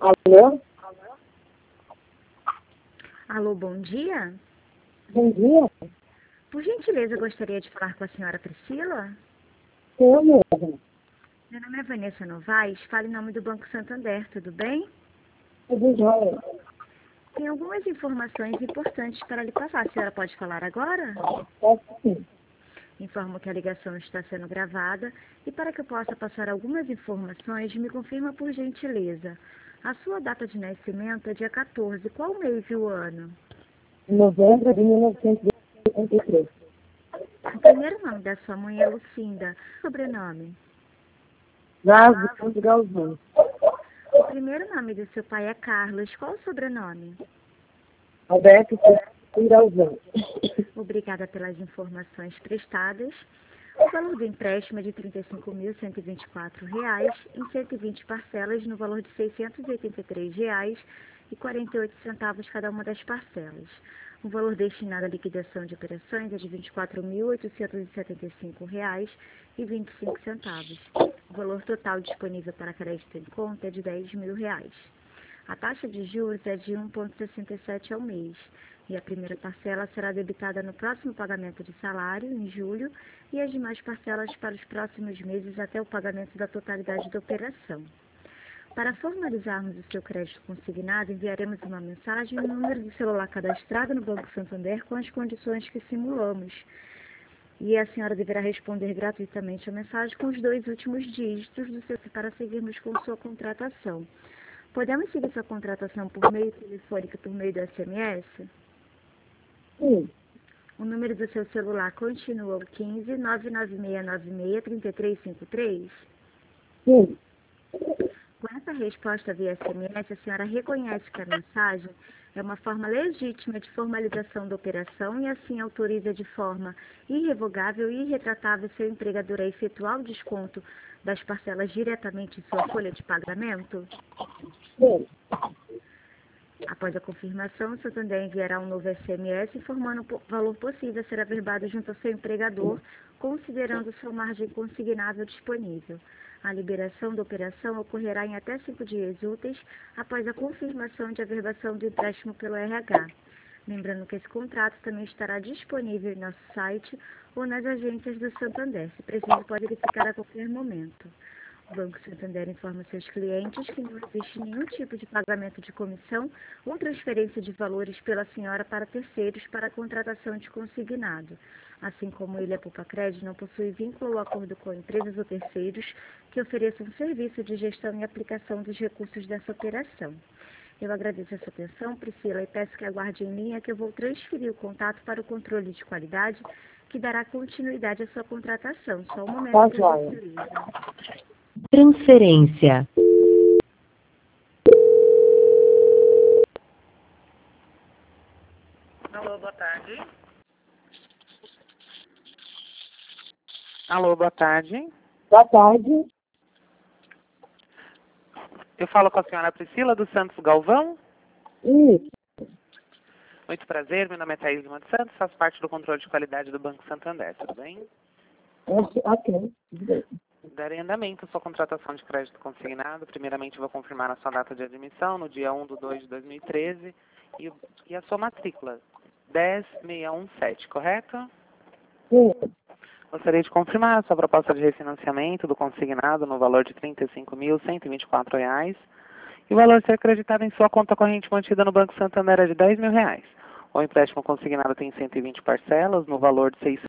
Alô? Alô, bom dia. Bom dia. Por gentileza, eu gostaria de falar com a senhora Priscila. Eu mesmo. Meu nome é Vanessa Novaes, falo em nome do Banco Santander, tudo bem? Tudo jóia. Tem algumas informações importantes para lhe passar. A senhora pode falar agora? Posso sim. Informo que a ligação está sendo gravada e para que eu possa passar algumas informações, me confirma por gentileza. A sua data de nascimento é dia 14. Qual mês e o ano? Em novembro de 1983. O primeiro nome da sua mãe é Lucinda. Sobrenome? Gás de Santo Galvão. O primeiro nome do seu pai é Carlos. Qual o sobrenome? Alberto Santo Galvão. Obrigada pelas informações prestadas. O valor do empréstimo é de R$ 35.124, em 120 parcelas, no valor de R$ 683,48 cada uma das parcelas. O valor destinado à liquidação de operações é de R$ 24.875,25. O valor total disponível para crédito em conta é de R$ 10.000. A taxa de juros é de 1,67 ao mês. E a primeira parcela será debitada no próximo pagamento de salário, em julho, e as demais parcelas para os próximos meses até o pagamento da totalidade da operação. Para formalizarmos o seu crédito consignado, enviaremos uma mensagem e um número de celular cadastrado no Banco Santander com as condições que simulamos. E a senhora deverá responder gratuitamente a mensagem com os 2 últimos dígitos do seu para seguirmos com sua contratação. Podemos seguir sua contratação por meio telefônico, por meio do SMS? Sim. O número do seu celular continua o 15 99696 3353? Sim. Com essa resposta via SMS, a senhora reconhece que a mensagem é uma forma legítima de formalização da operação e assim autoriza de forma irrevogável e irretratável seu empregador a efetuar o desconto das parcelas diretamente em sua folha de pagamento? Sim. Após a confirmação, o Santander enviará um novo SMS informando o valor possível a ser averbado junto ao seu empregador, considerando sua margem consignável disponível. A liberação da operação ocorrerá em até 5 dias úteis após a confirmação de averbação do empréstimo pelo RH. Lembrando que esse contrato também estará disponível em nosso site ou nas agências do Santander. Se preciso, pode verificar a qualquer momento. O Banco Santander informa seus clientes que não existe nenhum tipo de pagamento de comissão ou transferência de valores pela senhora para terceiros para a contratação de consignado. Assim como ele, a Poupa Crédito, não possui vínculo ou acordo com empresas ou terceiros que ofereçam serviço de gestão e aplicação dos recursos dessa operação. Eu agradeço a sua atenção, Priscila, e peço que aguarde em linha que eu vou transferir o contato para o controle de qualidade, que dará continuidade à sua contratação. Só um momento, Tá por jóia. gentileza. Transferência. Alô, boa tarde. Alô, boa tarde. Boa tarde. Eu falo com a senhora Priscila dos Santos Galvão. Isso. Muito prazer, meu nome é Thaís Lima dos Santos, faço parte do controle de qualidade do Banco Santander, tudo bem? Ok. Darei andamento à sua contratação de crédito consignado. Primeiramente, vou confirmar a sua data de admissão no dia 1/2/2013 e a sua matrícula, 10617, correto? Sim. Gostaria de confirmar a sua proposta de refinanciamento do consignado no valor de R$ 35.124 e o valor a ser acreditado em sua conta corrente mantida no Banco Santander é de R$ 10.000. O empréstimo consignado tem 120 parcelas no valor de R$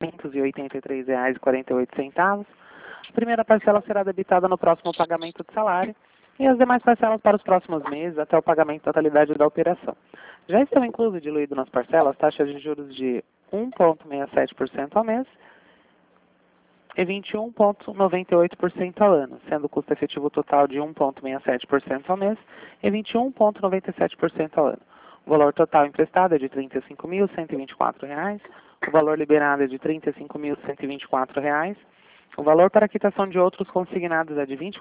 683,48. A primeira parcela será debitada no próximo pagamento de salário e as demais parcelas para os próximos meses até o pagamento da totalidade da operação. Já estão inclusos e diluídos nas parcelas taxas de juros de 1,67% ao mês e 21,98% ao ano, sendo o custo efetivo total de 1,67% ao mês e 21,97% ao ano. O valor total emprestado é de R$ 35.124, o valor liberado é de R$ 35.124, o valor para quitação de outros consignados é de R$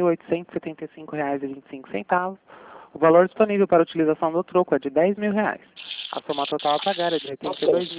24.875,25, o valor disponível para utilização do troco é de R$ 10.000. A soma total a pagar é de R$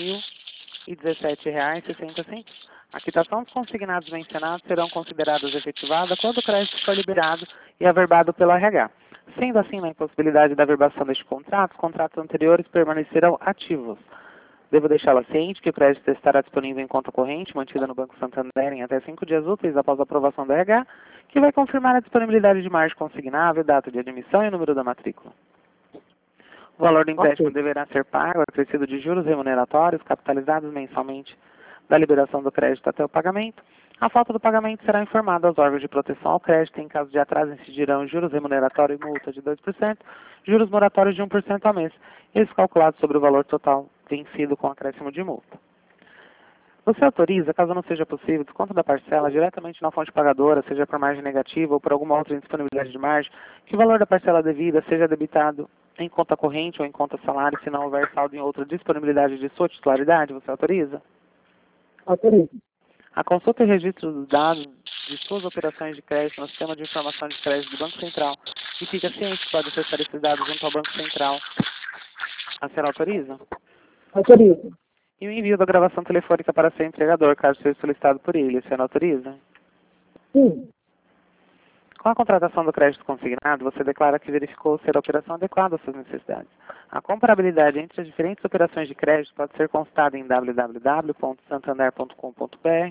82.017,60. A quitação dos consignados mencionados serão consideradas efetivada quando o crédito for liberado e averbado pelo RH. Sendo assim, na impossibilidade da averbação deste contrato, os contratos anteriores permanecerão ativos. Devo deixá-la ciente que o crédito estará disponível em conta corrente, mantida no Banco Santander em até 5 dias úteis após a aprovação da RH, que vai confirmar a disponibilidade de margem consignável, data de admissão e número da matrícula. O valor do empréstimo deverá ser pago, acrescido de juros remuneratórios, capitalizados mensalmente da liberação do crédito até o pagamento. A falta do pagamento será informada aos órgãos de proteção ao crédito. Em caso de atraso, incidirão juros remuneratórios e multa de 2%, juros moratórios de 1% ao mês, esses calculados sobre o valor total vencido com acréscimo de multa. Você autoriza, caso não seja possível, desconto da parcela diretamente na fonte pagadora, seja por margem negativa ou por alguma outra indisponibilidade de margem, que o valor da parcela devida seja debitado em conta corrente ou em conta salário, se não houver saldo em outra disponibilidade de sua titularidade? Você autoriza? Autorizo. A consulta e registro dos dados de suas operações de crédito no sistema de informação de crédito do Banco Central e fica ciente que pode acessar esses dados junto ao Banco Central. A senhora autoriza? Autorizo. E o envio da gravação telefônica para seu empregador, caso seja solicitado por ele. A senhora autoriza? Sim. Com a contratação do crédito consignado, você declara que verificou ser a operação adequada às suas necessidades. A comparabilidade entre as diferentes operações de crédito pode ser consultada em www.santander.com.br.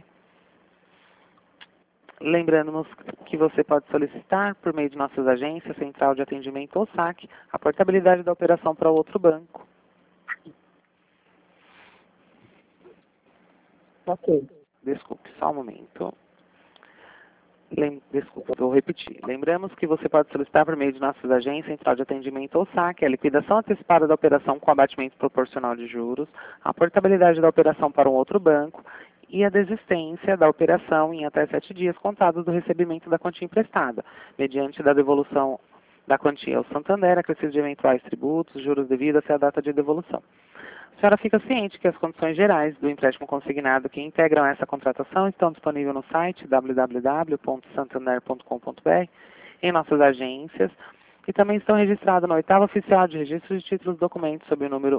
Lembrando-nos que você pode solicitar, por meio de nossas agências, central de atendimento ou saque, a portabilidade da operação para outro banco. Ok. Desculpe, só um momento. Desculpa, vou repetir. Lembramos que você pode solicitar por meio de nossas agências, central de atendimento ou saque, a liquidação antecipada da operação com abatimento proporcional de juros, a portabilidade da operação para um outro banco e a desistência da operação em até 7 dias contados do recebimento da quantia emprestada, mediante da devolução da quantia ao Santander, acrescido de eventuais tributos, juros devidos até a data de devolução. A senhora fica ciente que as condições gerais do empréstimo consignado que integram essa contratação estão disponíveis no site www.santander.com.br, em nossas agências, e também estão registradas na oitava oficial de registro de títulos e documentos sob o número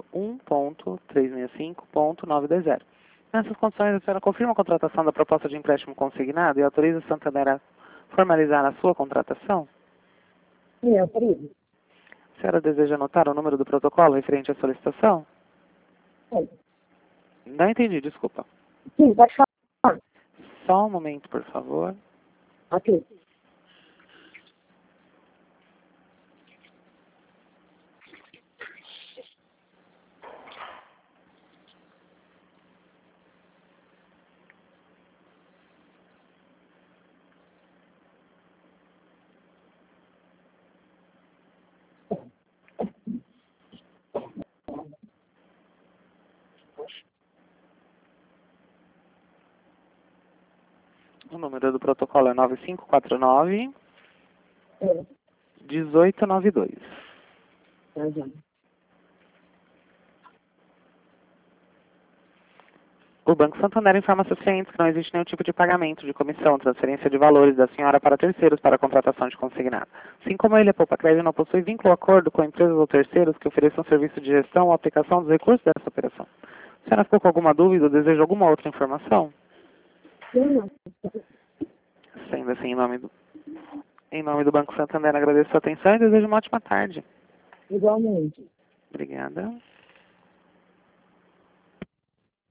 1.365.920. Nessas condições, a senhora confirma a contratação da proposta de empréstimo consignado e autoriza o Santander a formalizar a sua contratação? Sim, autorizo. A senhora deseja anotar o número do protocolo referente à solicitação? Sim. Não entendi, desculpa. Sim, pode falar. Só um momento, por favor. Ok. O número do protocolo é 9549 É. 1892. Tá, já. O Banco Santander informa seus clientes que não existe nenhum tipo de pagamento de comissão, transferência de valores da senhora para terceiros para a contratação de consignado. Assim como ele, a Poupa Crédito não possui vínculo ou acordo com empresas ou terceiros que ofereçam serviço de gestão ou aplicação dos recursos dessa operação. A senhora ficou com alguma dúvida ou deseja alguma outra informação? Sim, Sendo assim, em nome do Banco Santander, agradeço a sua atenção e desejo uma ótima tarde. igualmente. Obrigada.